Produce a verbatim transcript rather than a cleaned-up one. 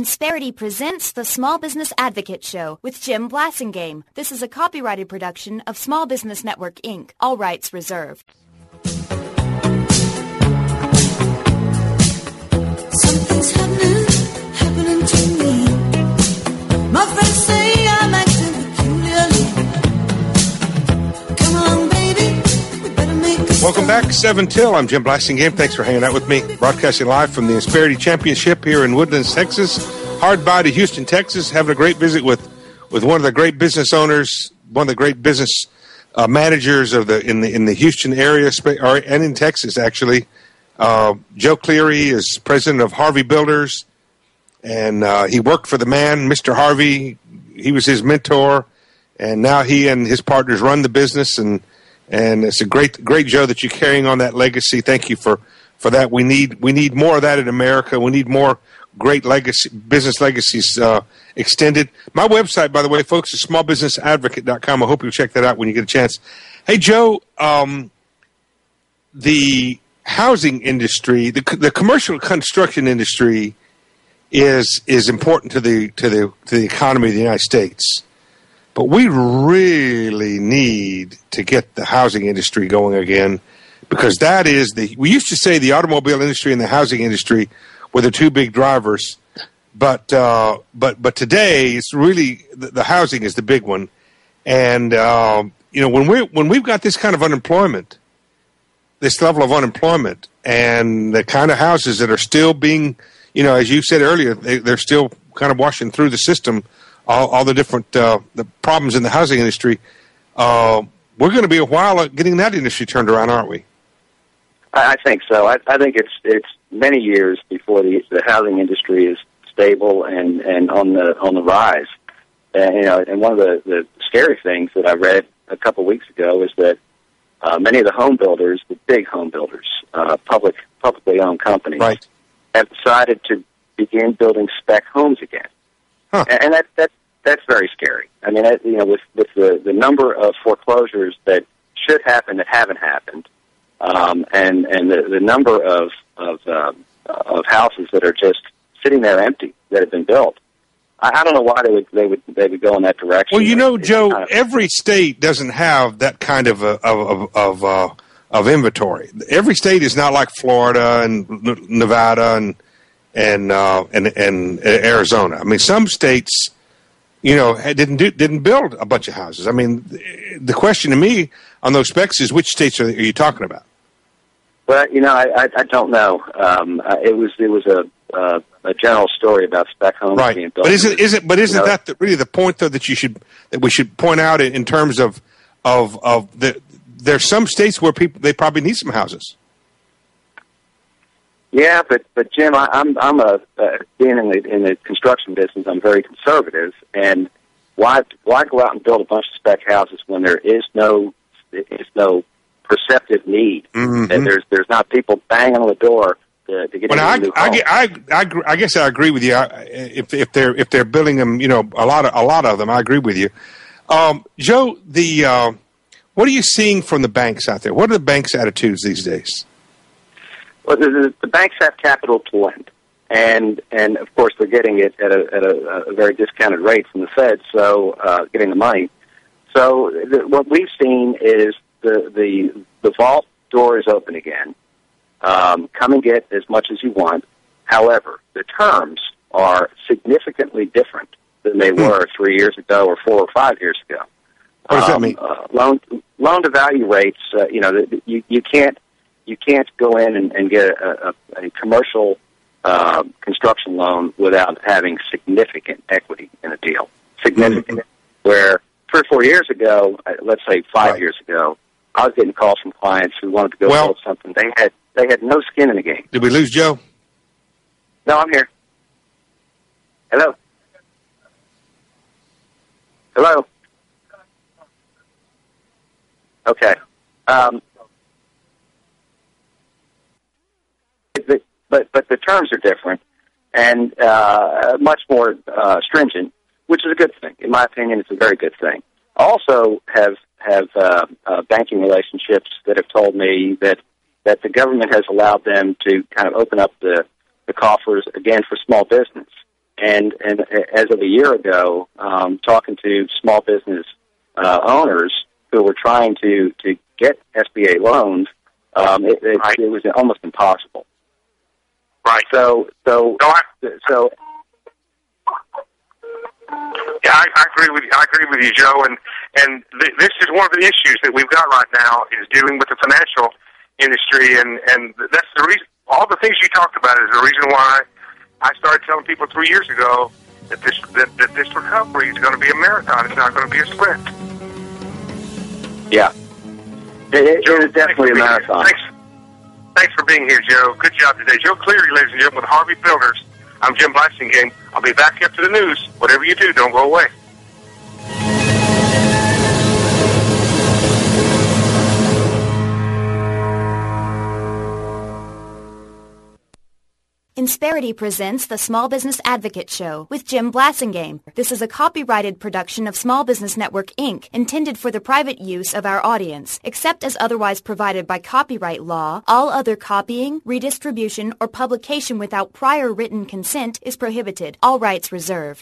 Insperity presents the Small Business Advocate Show with Jim Blasingame. This is a copyrighted production of Small Business Network, Incorporated. All rights reserved. Something's happening, happening to me. My friends say I'm acting peculiarly. Come on, baby, we better make a Welcome back, seven till. I'm Jim Blasingame. Thanks for hanging out with me. Broadcasting live from the Insperity Championship here in Woodlands, Texas. Hard by to Houston, Texas. Having a great visit with, with one of the great business owners, one of the great business uh, managers of the in the in the Houston area, or, and in Texas actually. Uh, Joe Cleary is president of Harvey Builders, and uh, he worked for the man, Mister Harvey. He was his mentor, and now he and his partners run the business. and And it's a great, great Joe that you're carrying on that legacy. Thank you for, for that. We need we need more of that in America. We need more great legacy business legacies uh, extended. My website, by the way, folks, is small business advocate dot com. I hope you'll check that out when you get a chance. Hey, Joe, um, the housing industry, the the commercial construction industry, is is important to the to the to the economy of the United States. But we really need to get the housing industry going again, because that is the, we used to say the automobile industry and the housing industry were the two big drivers. But, uh, but, but today it's really, the, the housing is the big one. And, uh, you know, when we when we've got this kind of unemployment, this level of unemployment, and the kind of houses that are still being, you know, as you said earlier, they, they're still kind of washing through the system, all, all the different uh, the problems in the housing industry, uh, we're going to be a while at getting that industry turned around, aren't we? I think so. I, I think it's it's many years before the the housing industry is stable and, and on the on the rise. And you know, and one of the, the scary things that I read a couple weeks ago is that uh, many of the home builders, the big home builders, uh, public publicly owned companies, right, have decided to begin building spec homes again. Huh. And that that that's very scary. I mean, you know, with with the, the number of foreclosures that should happen that haven't happened, um, and and the, the number of of um, of houses that are just sitting there empty that have been built, I, I don't know why they would they would they would go in that direction. Well, you know, it's Joe, kind of, every state doesn't have that kind of a, of of of, uh, of inventory. Every state is not like Florida and Nevada and. And, uh, and and Arizona. I mean, some states, you know, didn't do, didn't build a bunch of houses. I mean, the question to me on those specs is, which states are, are you talking about? Well, you know, I, I, I don't know. Um, it was it was a uh, a general story about spec homes right. being built. But isn't is it? But isn't you know, that the, really the point though that you should that we should point out in, in terms of of of the there's some states where people they probably need some houses. Yeah, but but Jim, I, I'm I'm a uh, being in the in the construction business. I'm very conservative, and why why go out and build a bunch of spec houses when there is no there is no perceptive need, mm-hmm. and there's there's not people banging on the door to, to get well, into I, a new I, home. I, I, I, I guess I agree with you. I, if if they're if they're building them, you know, a lot of a lot of them, I agree with you. Um, Joe, the uh, what are you seeing from the banks out there? What are the banks' attitudes these days? Well, the, the banks have capital to lend, and and of course they're getting it at a at a, a very discounted rate from the Fed, so uh, getting the money. So the, what we've seen is the the the vault door is open again. Um, come and get as much as you want. However, the terms are significantly different than they were three years ago or four or five years ago. What does um, that mean? Uh, loan loan to value rates. Uh, you know, you you can't. You can't go in and, and get a, a, a commercial uh, construction loan without having significant equity in a deal. Significant. Mm-hmm. Where three or four years ago, let's say five right. years ago, I was getting calls from clients who wanted to go well, build something. They had they had no skin in the game. Did we lose Joe? No, I'm here. Hello. Hello. Okay. Um, But but the terms are different and uh, much more uh, stringent, which is a good thing. In my opinion, it's a very good thing. I also have have uh, uh, banking relationships that have told me that, that the government has allowed them to kind of open up the, the coffers again for small business. And and as of a year ago, um, talking to small business uh, owners who were trying to, to get S B A loans, um, it, it, right. it was almost impossible. Right. So so No, I, so. yeah, I, I agree with you. I agree with you, Joe. And and th- this is one of the issues that we've got right now is dealing with the financial industry, and and that's the reason. All the things you talked about is the reason why I started telling people three years ago that this that, that this recovery is going to be a marathon. It's not going to be a sprint. Yeah, it, it, Joe, it is definitely a marathon. Thanks, thanks for being here, Joe. Good job today. Joe Cleary, ladies and gentlemen, with Harvey Builders. I'm Jim Blasingame. I'll be back after the news. Whatever you do, don't go away. Insperity presents the Small Business Advocate Show with Jim Blasingame. This is a copyrighted production of Small Business Network, Incorporated, intended for the private use of our audience. Except as otherwise provided by copyright law, all other copying, redistribution, or publication without prior written consent is prohibited. All rights reserved.